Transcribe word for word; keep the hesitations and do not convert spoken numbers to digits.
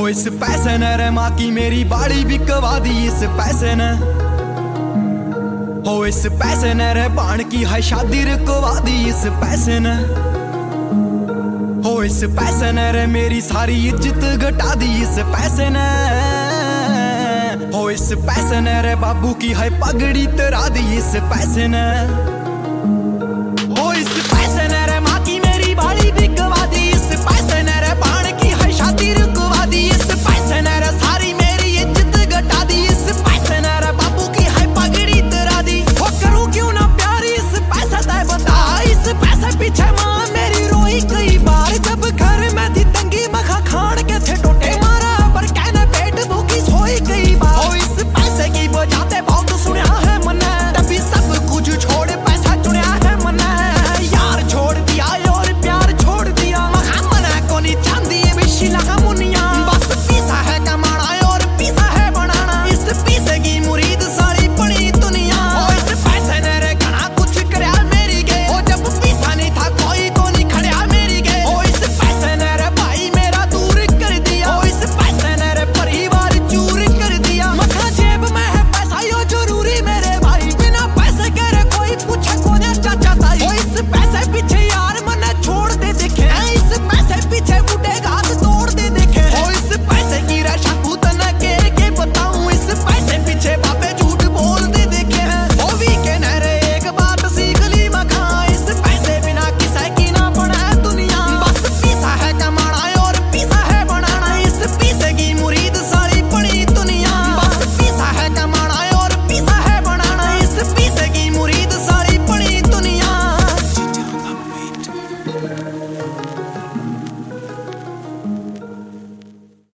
इस पैसे ने रे माँ की मेरी बाड़ी बिकवा दी इस पैसे ने। हो इस पैसे ने रे बाण की है शादी रुकवा दी इस पैसे ने। हो इस पैसे ने रे मेरी सारी इज्जत घटा दी इस पैसे ने। हो इस पैसे ने रे बाबू की है पगड़ी तरा दी इस पैसे ने।